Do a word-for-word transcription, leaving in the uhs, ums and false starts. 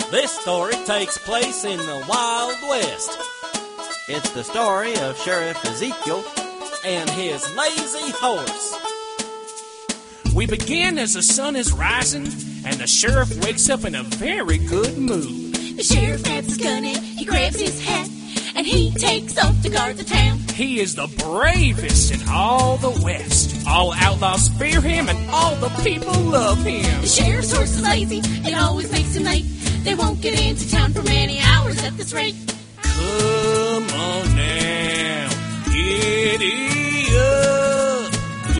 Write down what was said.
This story takes place in the Wild West. It's the story of Sheriff Ezekiel and his lazy horse. We begin as the sun is rising, and the sheriff wakes up in a very good mood. The sheriff grabs his gun and he grabs his hat, and he takes off to guard the town. He is the bravest in all the West. All outlaws fear him, and all the people love him. The sheriff's horse is lazy, it always makes him late. They won't get into town for many hours at this rate. Come on now, giddy up.